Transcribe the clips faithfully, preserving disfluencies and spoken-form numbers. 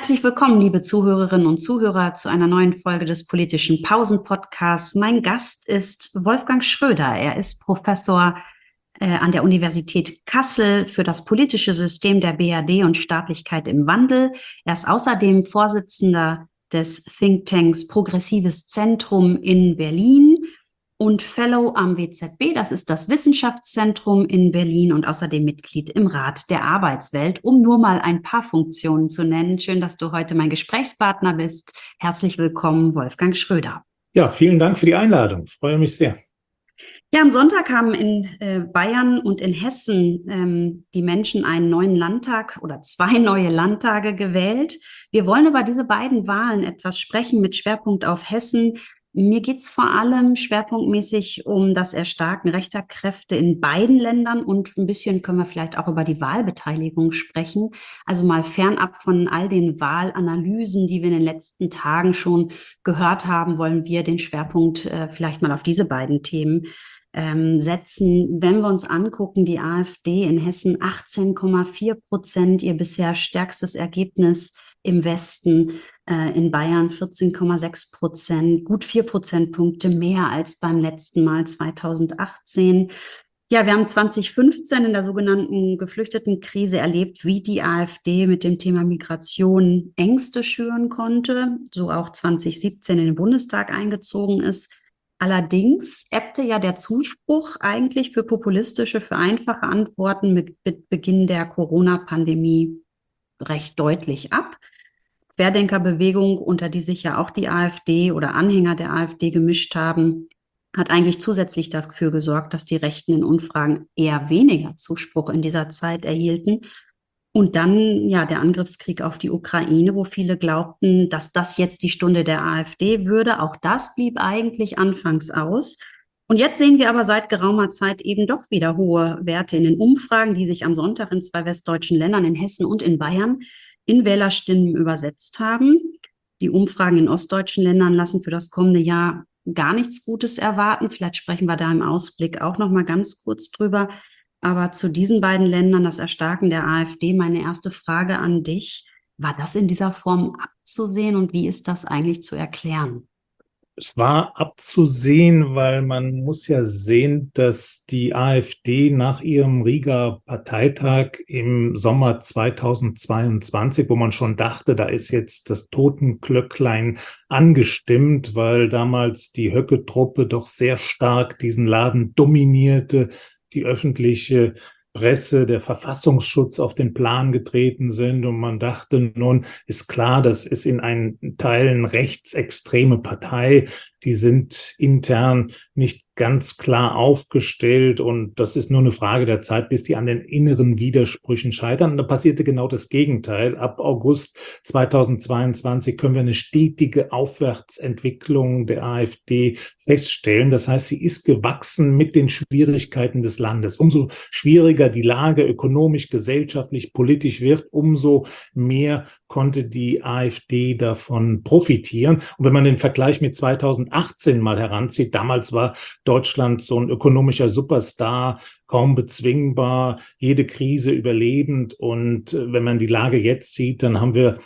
Herzlich willkommen, liebe Zuhörerinnen und Zuhörer, zu einer neuen Folge des Politischen Pausen-Podcasts. Mein Gast ist Wolfgang Schröder. Er ist Professor äh, an der Universität Kassel für das politische System der B R D und Staatlichkeit im Wandel. Er ist außerdem Vorsitzender des Thinktanks Progressives Zentrum in Berlin und Fellow am W Z B, das ist das Wissenschaftszentrum in Berlin, und außerdem Mitglied im Rat der Arbeitswelt, um nur mal ein paar Funktionen zu nennen. Schön, dass du heute mein Gesprächspartner bist. Herzlich willkommen, Wolfgang Schröder. Ja, vielen Dank für die Einladung. Ich freue mich sehr. Ja, am Sonntag haben in äh, Bayern und in Hessen ähm, die Menschen einen neuen Landtag oder zwei neue Landtage gewählt. Wir wollen über diese beiden Wahlen etwas sprechen mit Schwerpunkt auf Hessen. Mir geht es vor allem schwerpunktmäßig um das Erstarken rechter Kräfte in beiden Ländern, und ein bisschen können wir vielleicht auch über die Wahlbeteiligung sprechen. Also mal fernab von all den Wahlanalysen, die wir in den letzten Tagen schon gehört haben, wollen wir den Schwerpunkt äh, vielleicht mal auf diese beiden Themen ähm, setzen. Wenn wir uns angucken, die AfD in Hessen achtzehn Komma vier Prozent, ihr bisher stärkstes Ergebnis im Westen. In Bayern vierzehn Komma sechs Prozent, gut vier Prozentpunkte mehr als beim letzten Mal zweitausendachtzehn. Ja, wir haben zwanzig fünfzehn in der sogenannten Geflüchtetenkrise erlebt, wie die AfD mit dem Thema Migration Ängste schüren konnte, so auch zwanzig siebzehn in den Bundestag eingezogen ist. Allerdings ebbte ja der Zuspruch eigentlich für populistische, für einfache Antworten mit Beginn der Corona-Pandemie recht deutlich ab. Querdenkerbewegung, unter die sich ja auch die AfD oder Anhänger der AfD gemischt haben, hat eigentlich zusätzlich dafür gesorgt, dass die Rechten in Umfragen eher weniger Zuspruch in dieser Zeit erhielten. Und dann ja der Angriffskrieg auf die Ukraine, wo viele glaubten, dass das jetzt die Stunde der AfD würde. Auch das blieb eigentlich anfangs aus. Und jetzt sehen wir aber seit geraumer Zeit eben doch wieder hohe Werte in den Umfragen, die sich am Sonntag in zwei westdeutschen Ländern, in Hessen und in Bayern, in Wählerstimmen übersetzt haben. Die Umfragen in ostdeutschen Ländern lassen für das kommende Jahr gar nichts Gutes erwarten. Vielleicht sprechen wir da im Ausblick auch noch mal ganz kurz drüber. Aber zu diesen beiden Ländern, das Erstarken der AfD, meine erste Frage an dich: War das in dieser Form abzusehen, und wie ist das eigentlich zu erklären? Es war abzusehen, weil man muss ja sehen, dass die AfD nach ihrem Riga Parteitag im Sommer zweitausendzweiundzwanzig, wo man schon dachte, da ist jetzt das Totenglöcklein angestimmt, weil damals die Höcke-Truppe doch sehr stark diesen Laden dominierte, die öffentliche Presse, der Verfassungsschutz auf den Plan getreten sind, und man dachte, nun ist klar, das ist in einen Teilen rechtsextreme Partei, die sind intern nicht ganz klar aufgestellt, und das ist nur eine Frage der Zeit, bis die an den inneren Widersprüchen scheitern. Und da passierte genau das Gegenteil. Ab August zweitausendzweiundzwanzig können wir eine stetige Aufwärtsentwicklung der AfD feststellen. Das heißt, sie ist gewachsen mit den Schwierigkeiten des Landes. Umso schwieriger die Lage ökonomisch, gesellschaftlich, politisch wird, umso mehr konnte die AfD davon profitieren. Und wenn man den Vergleich mit zweitausendachtzehn mal heranzieht, damals war Deutschland so ein ökonomischer Superstar, kaum bezwingbar, jede Krise überlebend. Und wenn man die Lage jetzt sieht, dann haben wir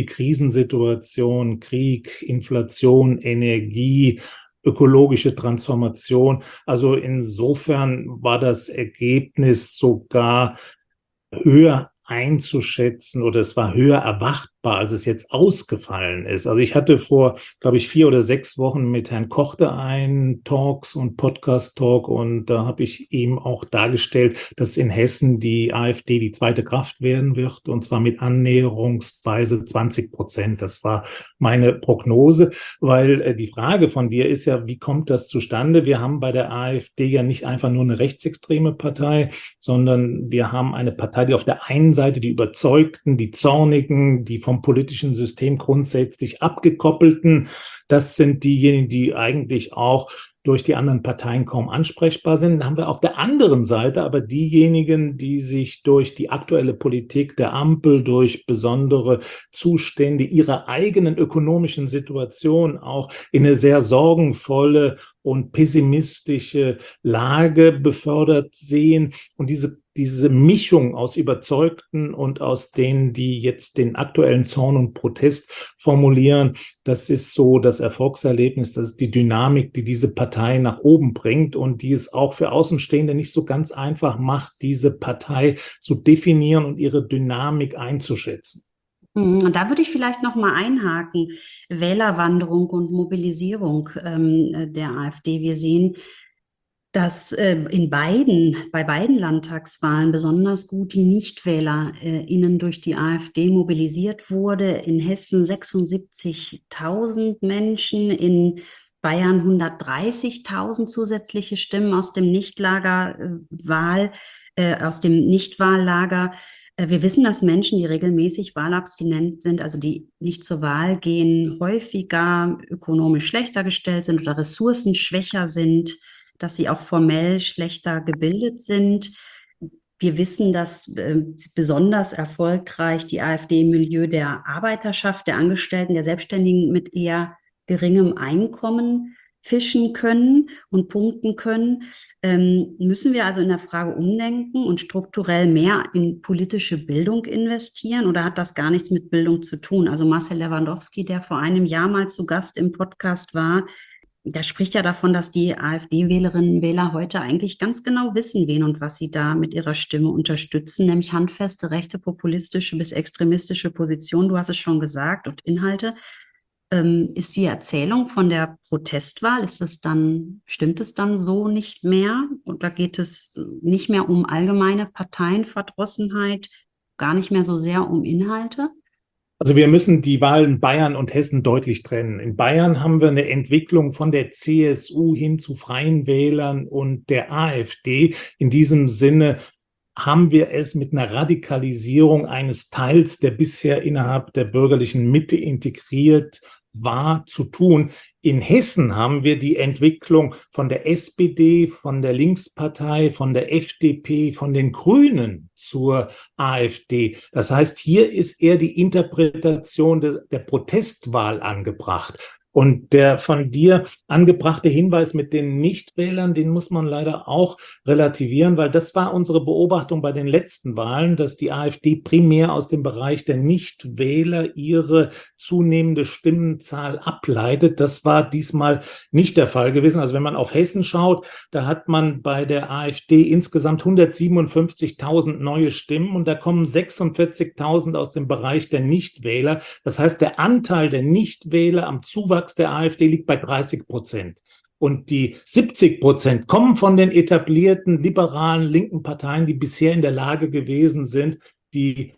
Multikrisensituation, Krieg, Inflation, Energie, ökologische Transformation. Also insofern war das Ergebnis sogar höher einzuschätzen, oder es war höher erwartbar, als es jetzt ausgefallen ist. Also ich hatte vor, glaube ich, vier oder sechs Wochen mit Herrn Kochte einen Talks und Podcast-Talk, und da habe ich ihm auch dargestellt, dass in Hessen die AfD die zweite Kraft werden wird, und zwar mit annäherungsweise zwanzig Prozent. Das war meine Prognose, weil äh, die Frage von dir ist ja, wie kommt das zustande? Wir haben bei der AfD ja nicht einfach nur eine rechtsextreme Partei, sondern wir haben eine Partei, die auf der einen Seite die Überzeugten, die Zornigen, die vom politischen System grundsätzlich abgekoppelten, das sind diejenigen, die eigentlich auch durch die anderen Parteien kaum ansprechbar sind. Dann haben wir auf der anderen Seite aber diejenigen, die sich durch die aktuelle Politik der Ampel, durch besondere Zustände ihrer eigenen ökonomischen Situation auch in eine sehr sorgenvolle und pessimistische Lage befördert sehen. Und diese, diese Mischung aus Überzeugten und aus denen, die jetzt den aktuellen Zorn und Protest formulieren, das ist so das Erfolgserlebnis, das ist die Dynamik, die diese Partei nach oben bringt und die es auch für Außenstehende nicht so ganz einfach macht, diese Partei zu definieren und ihre Dynamik einzuschätzen. Da würde ich vielleicht noch mal einhaken. Wählerwanderung und Mobilisierung ähm, der AfD. Wir sehen, dass äh, in beiden, bei beiden Landtagswahlen besonders gut die NichtwählerInnen durch die AfD mobilisiert wurde. In Hessen sechsundsiebzigtausend Menschen, in Bayern hundertdreißigtausend zusätzliche Stimmen aus dem Nichtlagerwahl, äh, aus dem Nichtwahllager. Wir wissen, dass Menschen, die regelmäßig wahlabstinent sind, also die nicht zur Wahl gehen, häufiger ökonomisch schlechter gestellt sind oder ressourcenschwächer sind, dass sie auch formell schlechter gebildet sind. Wir wissen, dass äh, besonders erfolgreich die AfD im Milieu der Arbeiterschaft, der Angestellten, der Selbstständigen mit eher geringem Einkommen fischen können und punkten können. Ähm, müssen wir also in der Frage umdenken und strukturell mehr in politische Bildung investieren oder hat das gar nichts mit Bildung zu tun? Also Marcel Lewandowski, der vor einem Jahr mal zu Gast im Podcast war, der spricht ja davon, dass die AfD-Wählerinnen und Wähler heute eigentlich ganz genau wissen, wen und was sie da mit ihrer Stimme unterstützen, nämlich handfeste, rechte, populistische bis extremistische Positionen, du hast es schon gesagt, und Inhalte. Ähm, ist die Erzählung von der Protestwahl, ist es dann, stimmt es dann so nicht mehr? Oder geht es nicht mehr um allgemeine Parteienverdrossenheit, gar nicht mehr so sehr um Inhalte? Also wir müssen die Wahlen Bayern und Hessen deutlich trennen. In Bayern haben wir eine Entwicklung von der C S U hin zu Freien Wählern und der AfD. In diesem Sinne haben wir es mit einer Radikalisierung eines Teils, der bisher innerhalb der bürgerlichen Mitte integriert war, zu tun. In Hessen haben wir die Entwicklung von der S P D, von der Linkspartei, von der F D P, von den Grünen zur AfD. Das heißt, hier ist eher die Interpretation de, der Protestwahl angebracht. Und der von dir angebrachte Hinweis mit den Nichtwählern, den muss man leider auch relativieren, weil das war unsere Beobachtung bei den letzten Wahlen, dass die AfD primär aus dem Bereich der Nichtwähler ihre zunehmende Stimmenzahl ableitet. Das war diesmal nicht der Fall gewesen. Also wenn man auf Hessen schaut, da hat man bei der AfD insgesamt hundertsiebenundfünfzigtausend neue Stimmen und da kommen sechsundvierzigtausend aus dem Bereich der Nichtwähler. Das heißt, der Anteil der Nichtwähler am Zuwachs der AfD liegt bei dreißig Prozent. Und die siebzig Prozent kommen von den etablierten liberalen linken Parteien, die bisher in der Lage gewesen sind, die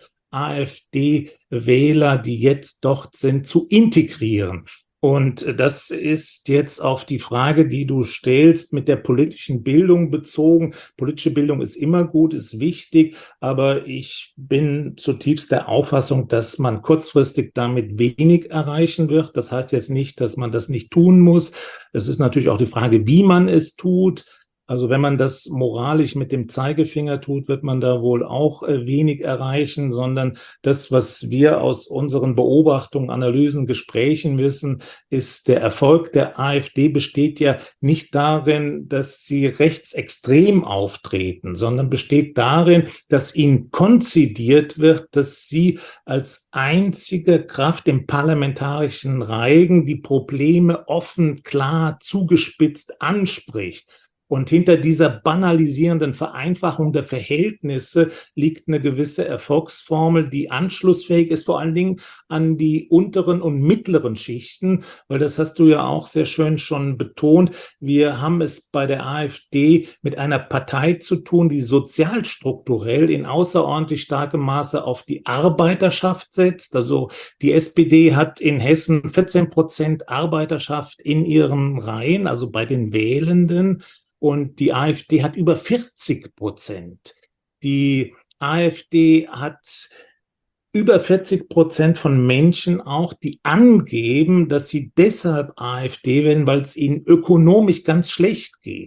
AfD-Wähler, die jetzt dort sind, zu integrieren. Und das ist jetzt auf die Frage, die du stellst, mit der politischen Bildung bezogen. Politische Bildung ist immer gut, ist wichtig, aber ich bin zutiefst der Auffassung, dass man kurzfristig damit wenig erreichen wird. Das heißt jetzt nicht, dass man das nicht tun muss. Es ist natürlich auch die Frage, wie man es tut. Also wenn man das moralisch mit dem Zeigefinger tut, wird man da wohl auch äh, wenig erreichen, sondern das, was wir aus unseren Beobachtungen, Analysen, Gesprächen wissen, ist, der Erfolg der AfD besteht ja nicht darin, dass sie rechtsextrem auftreten, sondern besteht darin, dass ihnen konzidiert wird, dass sie als einzige Kraft im parlamentarischen Reigen die Probleme offen, klar, zugespitzt anspricht. Und hinter dieser banalisierenden Vereinfachung der Verhältnisse liegt eine gewisse Erfolgsformel, die anschlussfähig ist, vor allen Dingen an die unteren und mittleren Schichten, weil das hast du ja auch sehr schön schon betont. Wir haben es bei der AfD mit einer Partei zu tun, die sozialstrukturell in außerordentlich starkem Maße auf die Arbeiterschaft setzt. Also die S P D hat in Hessen vierzehn Prozent Arbeiterschaft in ihren Reihen, also bei den Wählenden. Und die AfD hat über vierzig Prozent. Die AfD hat über vierzig Prozent von Menschen auch, die angeben, dass sie deshalb AfD wählen, weil es ihnen ökonomisch ganz schlecht geht.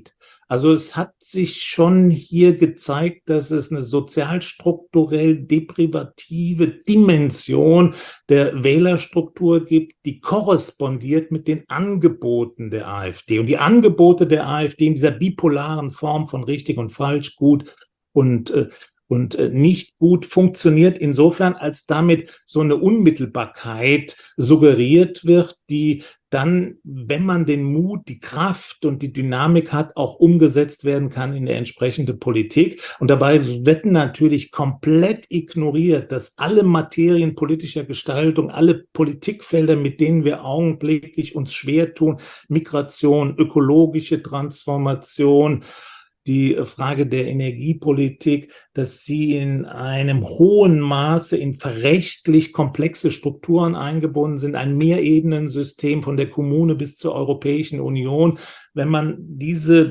Also es hat sich schon hier gezeigt, dass es eine sozialstrukturell deprivative Dimension der Wählerstruktur gibt, die korrespondiert mit den Angeboten der AfD. Und die Angebote der AfD in dieser bipolaren Form von richtig und falsch, gut und äh, und äh, nicht gut funktioniert insofern, als damit so eine Unmittelbarkeit suggeriert wird, die dann, wenn man den Mut, die Kraft und die Dynamik hat, auch umgesetzt werden kann in der entsprechende Politik. Und dabei wird natürlich komplett ignoriert, dass alle Materien politischer Gestaltung, alle Politikfelder, mit denen wir augenblicklich uns schwer tun, Migration, ökologische Transformation, die Frage der Energiepolitik, dass sie in einem hohen Maße in verrechtlich komplexe Strukturen eingebunden sind, ein Mehrebenensystem von der Kommune bis zur Europäischen Union. Wenn man diese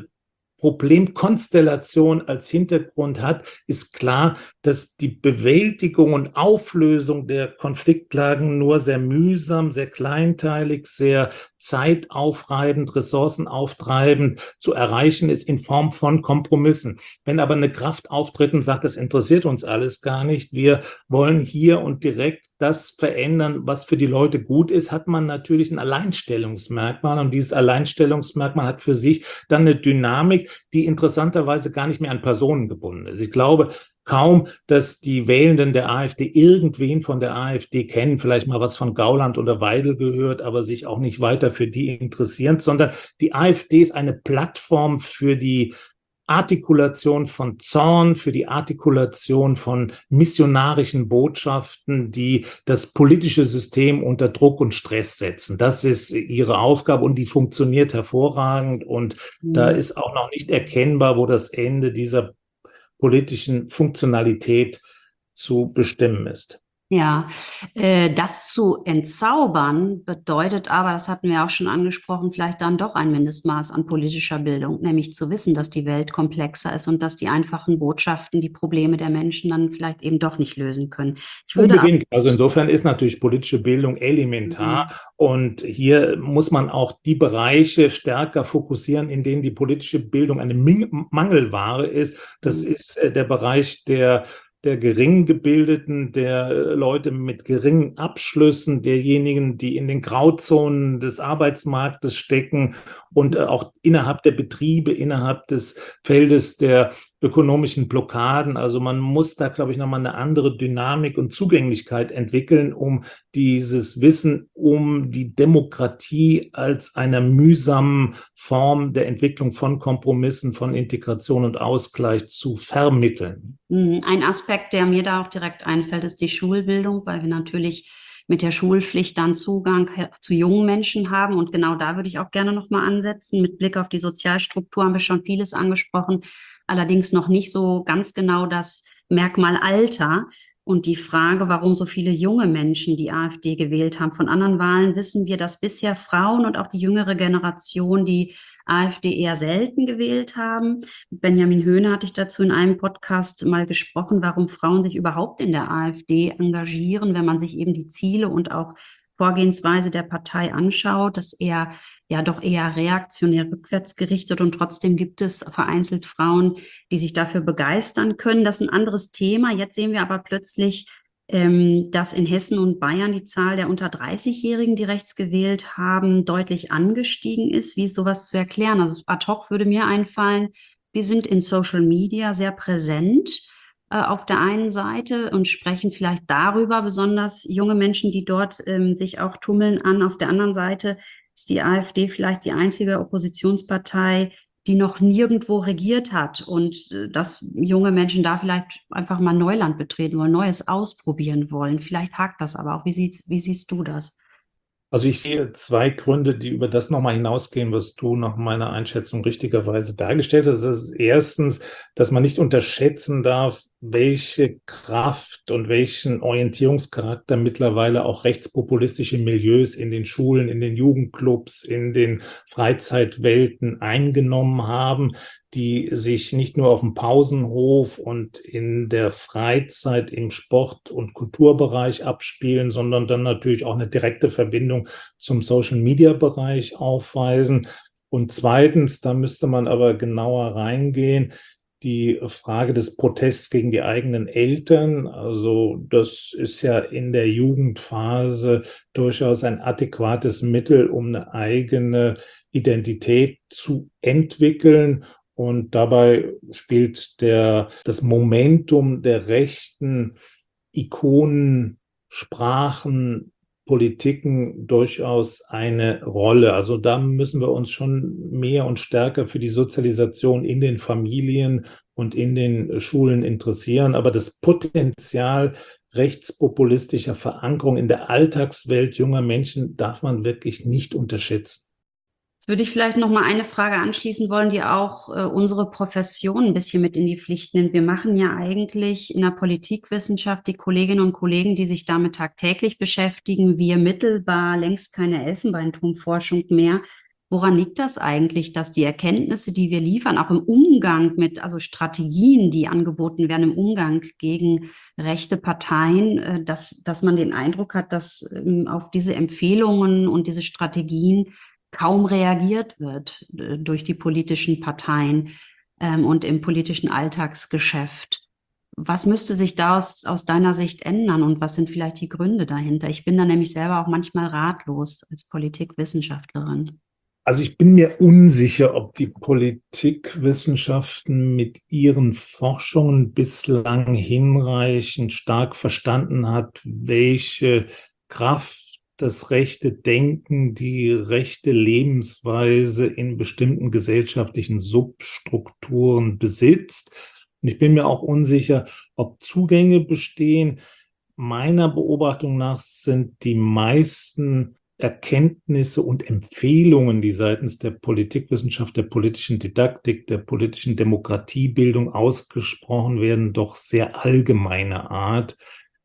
Problemkonstellation als Hintergrund hat, ist klar, dass die Bewältigung und Auflösung der Konfliktlagen nur sehr mühsam, sehr kleinteilig, sehr zeitaufreibend, ressourcenauftreibend zu erreichen ist in Form von Kompromissen. Wenn aber eine Kraft auftritt und sagt, das interessiert uns alles gar nicht, wir wollen hier und direkt das verändern, was für die Leute gut ist, hat man natürlich ein Alleinstellungsmerkmal. Und dieses Alleinstellungsmerkmal hat für sich dann eine Dynamik, die interessanterweise gar nicht mehr an Personen gebunden ist. Ich glaube kaum, dass die Wählenden der AfD irgendwen von der AfD kennen, vielleicht mal was von Gauland oder Weidel gehört, aber sich auch nicht weiter für die interessieren, sondern die AfD ist eine Plattform für die Artikulation von Zorn, für die Artikulation von missionarischen Botschaften, die das politische System unter Druck und Stress setzen. Das ist ihre Aufgabe und die funktioniert hervorragend. Und mhm. da ist auch noch nicht erkennbar, wo das Ende dieser politischen Funktionalität zu bestimmen ist. Ja, äh, das zu entzaubern bedeutet aber, das hatten wir auch schon angesprochen, vielleicht dann doch ein Mindestmaß an politischer Bildung, nämlich zu wissen, dass die Welt komplexer ist und dass die einfachen Botschaften die Probleme der Menschen dann vielleicht eben doch nicht lösen können. Ich würde Unbedingt. Also insofern ist natürlich politische Bildung elementar. Mhm. Und hier muss man auch die Bereiche stärker fokussieren, in denen die politische Bildung eine Mangelware ist. Das mhm. ist äh, der Bereich der der gering gebildeten, der Leute mit geringen Abschlüssen, derjenigen, die in den Grauzonen des Arbeitsmarktes stecken und auch innerhalb der Betriebe, innerhalb des Feldes der ökonomischen Blockaden. Also man muss da, glaube ich, nochmal eine andere Dynamik und Zugänglichkeit entwickeln, um dieses Wissen um die Demokratie als einer mühsamen Form der Entwicklung von Kompromissen, von Integration und Ausgleich zu vermitteln. Ein Aspekt, der mir da auch direkt einfällt, ist die Schulbildung, weil wir natürlich mit der Schulpflicht dann Zugang zu jungen Menschen haben. Und genau da würde ich auch gerne nochmal ansetzen. Mit Blick auf die Sozialstruktur haben wir schon vieles angesprochen, allerdings noch nicht so ganz genau das Merkmal Alter. Und die Frage, warum so viele junge Menschen die AfD gewählt haben. Von anderen Wahlen wissen wir, dass bisher Frauen und auch die jüngere Generation die AfD eher selten gewählt haben. Mit Benjamin Höhne hatte ich dazu in einem Podcast mal gesprochen, warum Frauen sich überhaupt in der AfD engagieren, wenn man sich eben die Ziele und auch Vorgehensweise der Partei anschaut, dass er ja doch eher reaktionär rückwärts gerichtet und trotzdem gibt es vereinzelt Frauen, die sich dafür begeistern können. Das ist ein anderes Thema. Jetzt sehen wir aber plötzlich, ähm, dass in Hessen und Bayern die Zahl der unter dreißig-Jährigen, die rechts gewählt haben, deutlich angestiegen ist. Wie ist sowas zu erklären? Also ad hoc würde mir einfallen, wir sind in Social Media sehr präsent auf der einen Seite und sprechen vielleicht darüber, besonders junge Menschen, die dort ähm, sich auch tummeln, an. Auf der anderen Seite ist die AfD vielleicht die einzige Oppositionspartei, die noch nirgendwo regiert hat und äh, dass junge Menschen da vielleicht einfach mal Neuland betreten wollen, Neues ausprobieren wollen. Vielleicht hakt das aber auch. Wie siehst, wie siehst du das? Also ich sehe zwei Gründe, die über das nochmal hinausgehen, was du nach meiner Einschätzung richtigerweise dargestellt hast. Das ist erstens, dass man nicht unterschätzen darf, welche Kraft und welchen Orientierungscharakter mittlerweile auch rechtspopulistische Milieus in den Schulen, in den Jugendclubs, in den Freizeitwelten eingenommen haben, die sich nicht nur auf dem Pausenhof und in der Freizeit im Sport- und Kulturbereich abspielen, sondern dann natürlich auch eine direkte Verbindung zum Social-Media-Bereich aufweisen. Und zweitens, da müsste man aber genauer reingehen, die Frage des Protests gegen die eigenen Eltern. Also das ist ja in der Jugendphase durchaus ein adäquates Mittel, um eine eigene Identität zu entwickeln. Und dabei spielt der, das Momentum der rechten Ikonen, Sprachen, Politiken durchaus eine Rolle. Also da müssen wir uns schon mehr und stärker für die Sozialisation in den Familien und in den Schulen interessieren. Aber das Potenzial rechtspopulistischer Verankerung in der Alltagswelt junger Menschen darf man wirklich nicht unterschätzen. Würde ich vielleicht noch mal eine Frage anschließen wollen, die auch äh, unsere Profession ein bisschen mit in die Pflicht nimmt. Wir machen ja eigentlich in der Politikwissenschaft die Kolleginnen und Kollegen, die sich damit tagtäglich beschäftigen, wir mittelbar längst keine Elfenbeinturmforschung mehr. Woran liegt das eigentlich, dass die Erkenntnisse, die wir liefern, auch im Umgang mit, also Strategien, die angeboten werden im Umgang gegen rechte Parteien, äh, dass, dass man den Eindruck hat, dass ähm, auf diese Empfehlungen und diese Strategien kaum reagiert wird äh, durch die politischen Parteien ähm, und im politischen Alltagsgeschäft. Was müsste sich da aus, aus deiner Sicht ändern und was sind vielleicht die Gründe dahinter? Ich bin da nämlich selber auch manchmal ratlos als Politikwissenschaftlerin. Also ich bin mir unsicher, ob die Politikwissenschaften mit ihren Forschungen bislang hinreichend stark verstanden hat, welche Kraft das rechte Denken, die rechte Lebensweise in bestimmten gesellschaftlichen Substrukturen besitzt. Und ich bin mir auch unsicher, ob Zugänge bestehen. Meiner Beobachtung nach sind die meisten Erkenntnisse und Empfehlungen, die seitens der Politikwissenschaft, der politischen Didaktik, der politischen Demokratiebildung ausgesprochen werden, doch sehr allgemeiner Art,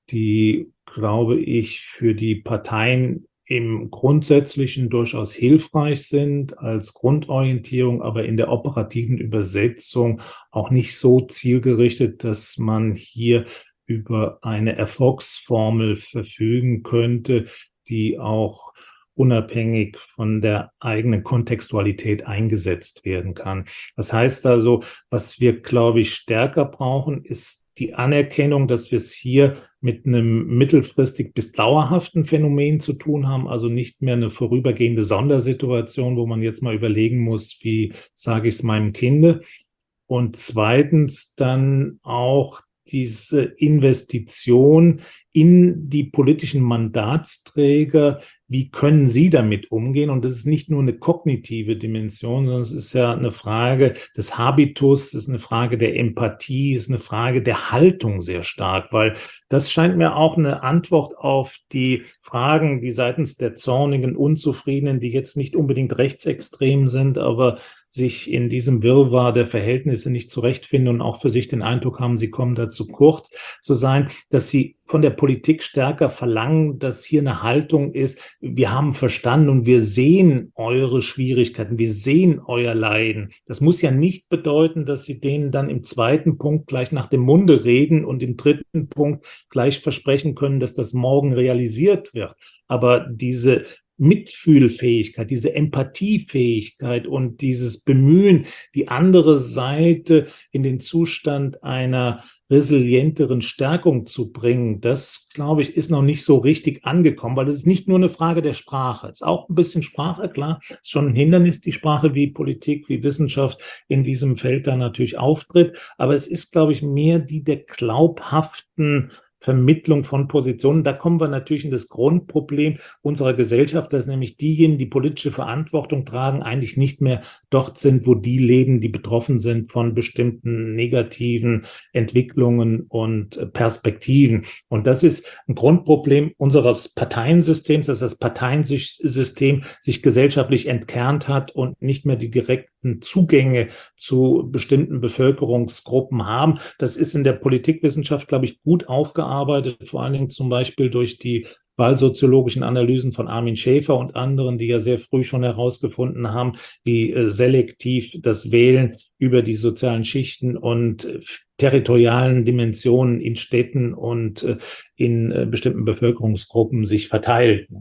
die, glaube ich, für die Parteien im Grundsätzlichen durchaus hilfreich sind als Grundorientierung, aber in der operativen Übersetzung auch nicht so zielgerichtet, dass man hier über eine Erfolgsformel verfügen könnte, die auch unabhängig von der eigenen Kontextualität eingesetzt werden kann. Das heißt also, was wir, glaube ich, stärker brauchen, ist die Anerkennung, dass wir es hier mit einem mittelfristig bis dauerhaften Phänomen zu tun haben, also nicht mehr eine vorübergehende Sondersituation, wo man jetzt mal überlegen muss, wie sage ich es meinem Kinde. Und zweitens dann auch diese Investition in die politischen Mandatsträger, wie können sie damit umgehen? Und das ist nicht nur eine kognitive Dimension, sondern es ist ja eine Frage des Habitus, es ist eine Frage der Empathie, es ist eine Frage der Haltung sehr stark, weil das scheint mir auch eine Antwort auf die Fragen, die seitens der zornigen, Unzufriedenen, die jetzt nicht unbedingt rechtsextrem sind, aber sich in diesem Wirrwarr der Verhältnisse nicht zurechtfinden und auch für sich den Eindruck haben, sie kommen da zu kurz zu sein, dass sie von der Politik stärker verlangen, dass hier eine Haltung ist, wir haben verstanden und wir sehen eure Schwierigkeiten, wir sehen euer Leiden. Das muss ja nicht bedeuten, dass sie denen dann im zweiten Punkt gleich nach dem Munde reden und im dritten Punkt gleich versprechen können, dass das morgen realisiert wird. Aber diese Mitfühlfähigkeit, diese Empathiefähigkeit und dieses Bemühen, die andere Seite in den Zustand einer resilienteren Stärkung zu bringen, das, glaube ich, ist noch nicht so richtig angekommen, weil es ist nicht nur eine Frage der Sprache. Es ist auch ein bisschen Sprache, klar, es ist schon ein Hindernis, die Sprache, wie Politik, wie Wissenschaft in diesem Feld da natürlich auftritt, aber es ist, glaube ich, mehr die der glaubhaften Vermittlung von Positionen. Da kommen wir natürlich in das Grundproblem unserer Gesellschaft, dass nämlich diejenigen, die politische Verantwortung tragen, eigentlich nicht mehr dort sind, wo die leben, die betroffen sind von bestimmten negativen Entwicklungen und Perspektiven. Und das ist ein Grundproblem unseres Parteiensystems, dass das Parteiensystem sich gesellschaftlich entkernt hat und nicht mehr die direkten Zugänge zu bestimmten Bevölkerungsgruppen haben. Das ist in der Politikwissenschaft, glaube ich, gut aufgearbeitet. Arbeitet, vor allen Dingen zum Beispiel durch die wahlsoziologischen Analysen von Armin Schäfer und anderen, die ja sehr früh schon herausgefunden haben, wie äh, selektiv das Wählen über die sozialen Schichten und äh, territorialen Dimensionen in Städten und äh, in äh, bestimmten Bevölkerungsgruppen sich verteilt.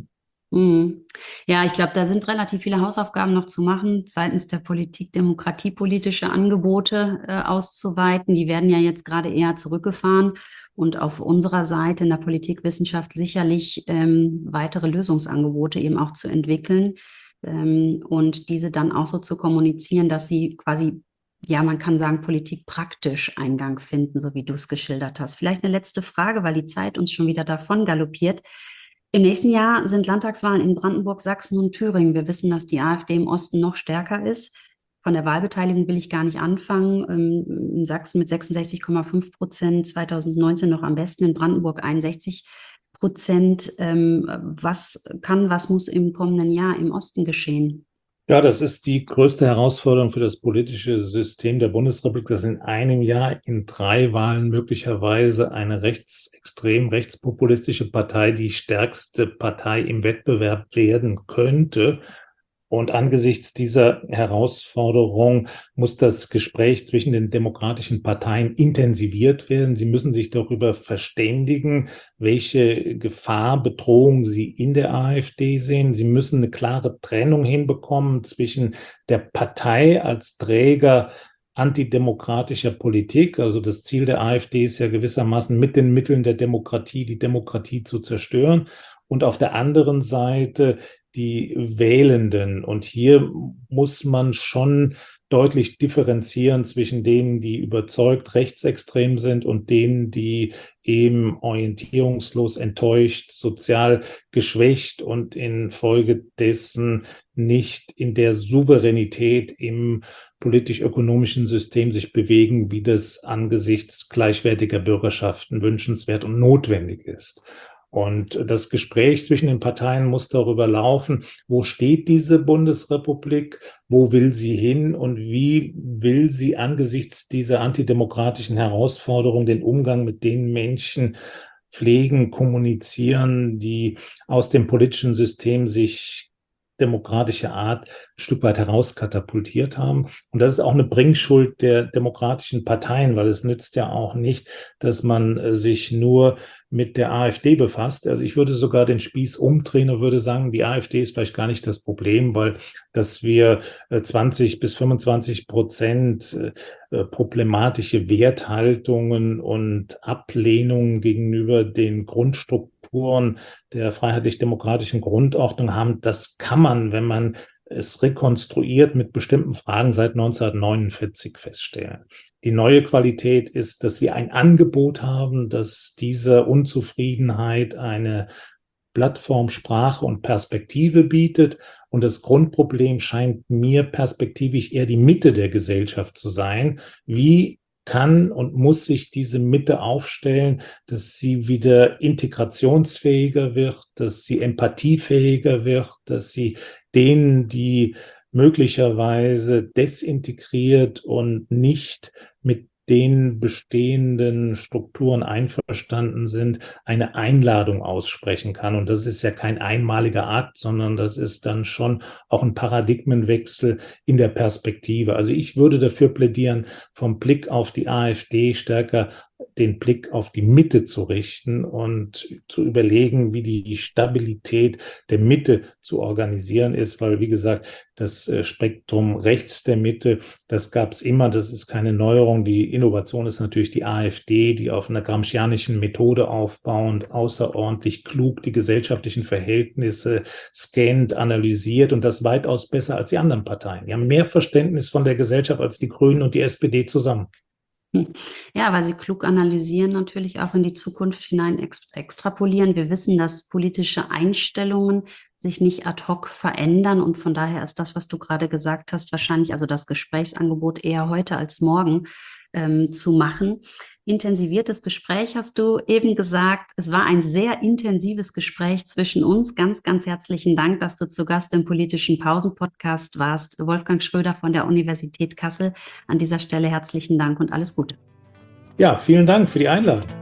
Mhm. Ja, ich glaube, da sind relativ viele Hausaufgaben noch zu machen, seitens der Politik, demokratiepolitische Angebote äh, auszuweiten. Die werden ja jetzt gerade eher zurückgefahren und auf unserer Seite in der Politikwissenschaft sicherlich ähm, weitere Lösungsangebote eben auch zu entwickeln ähm, und diese dann auch so zu kommunizieren, dass sie quasi, ja, man kann sagen, Politik praktisch Eingang finden, so wie du es geschildert hast. Vielleicht eine letzte Frage, weil die Zeit uns schon wieder davon galoppiert. Im nächsten Jahr sind Landtagswahlen in Brandenburg, Sachsen und Thüringen. Wir wissen, dass die AfD im Osten noch stärker ist. Von der Wahlbeteiligung will ich gar nicht anfangen. Ähm, In Sachsen mit sechsundsechzig Komma fünf Prozent, zwanzig neunzehn noch am besten, in Brandenburg einundsechzig Prozent. Ähm, Was kann, was muss im kommenden Jahr im Osten geschehen? Ja, das ist die größte Herausforderung für das politische System der Bundesrepublik, dass in einem Jahr in drei Wahlen möglicherweise eine rechtsextrem rechtspopulistische Partei die stärkste Partei im Wettbewerb werden könnte. Und angesichts dieser Herausforderung muss das Gespräch zwischen den demokratischen Parteien intensiviert werden. Sie müssen sich darüber verständigen, welche Gefahr, Bedrohung sie in der AfD sehen. Sie müssen eine klare Trennung hinbekommen zwischen der Partei als Träger antidemokratischer Politik. Also das Ziel der AfD ist ja gewissermaßen mit den Mitteln der Demokratie die Demokratie zu zerstören. Und auf der anderen Seite die Wählenden. Und hier muss man schon deutlich differenzieren zwischen denen, die überzeugt rechtsextrem sind und denen, die eben orientierungslos, enttäuscht, sozial geschwächt und infolgedessen nicht in der Souveränität im politisch-ökonomischen System sich bewegen, wie das angesichts gleichwertiger Bürgerschaften wünschenswert und notwendig ist. Und das Gespräch zwischen den Parteien muss darüber laufen, wo steht diese Bundesrepublik, wo will sie hin und wie will sie angesichts dieser antidemokratischen Herausforderung den Umgang mit den Menschen pflegen, kommunizieren, die aus dem politischen System sich demokratische Art ein Stück weit herauskatapultiert haben. Und das ist auch eine Bringschuld der demokratischen Parteien, weil es nützt ja auch nicht, dass man sich nur mit der AfD befasst. Also ich würde sogar den Spieß umdrehen und würde sagen, die AfD ist vielleicht gar nicht das Problem, weil dass wir zwanzig bis fünfundzwanzig Prozent problematische Werthaltungen und Ablehnungen gegenüber den Grundstrukturen der freiheitlich-demokratischen Grundordnung haben. Das kann man, wenn man es rekonstruiert, mit bestimmten Fragen seit neunzehnhundertneunundvierzig feststellen. Die neue Qualität ist, dass wir ein Angebot haben, das dieser Unzufriedenheit eine Plattform, Sprache und Perspektive bietet. Und das Grundproblem scheint mir perspektivisch eher die Mitte der Gesellschaft zu sein. Wie kann und muss sich diese Mitte aufstellen, dass sie wieder integrationsfähiger wird, dass sie empathiefähiger wird, dass sie denen, die möglicherweise desintegriert und nicht mit den bestehenden Strukturen einverstanden sind, eine Einladung aussprechen kann. Und das ist ja kein einmaliger Akt, sondern das ist dann schon auch ein Paradigmenwechsel in der Perspektive. Also ich würde dafür plädieren, vom Blick auf die AfD stärker den Blick auf die Mitte zu richten und zu überlegen, wie die Stabilität der Mitte zu organisieren ist, weil, wie gesagt, das Spektrum rechts der Mitte, das gab es immer, das ist keine Neuerung. Die Innovation ist natürlich die AfD, die auf einer gramscianischen Methode aufbauend außerordentlich klug die gesellschaftlichen Verhältnisse scannt, analysiert und das weitaus besser als die anderen Parteien. Die haben mehr Verständnis von der Gesellschaft als die Grünen und die S P D zusammen. Ja, weil sie klug analysieren, natürlich auch in die Zukunft hinein ex extrapolieren. Wir wissen, dass politische Einstellungen sich nicht ad hoc verändern und von daher ist das, was du gerade gesagt hast, wahrscheinlich also das Gesprächsangebot eher heute als morgen ähm, zu machen. Intensiviertes Gespräch hast du eben gesagt. Es war ein sehr intensives Gespräch zwischen uns. Ganz, ganz herzlichen Dank, dass du zu Gast im Politischen Pausen-Podcast warst. Wolfgang Schröder von der Universität Kassel. An dieser Stelle herzlichen Dank und alles Gute. Ja, vielen Dank für die Einladung.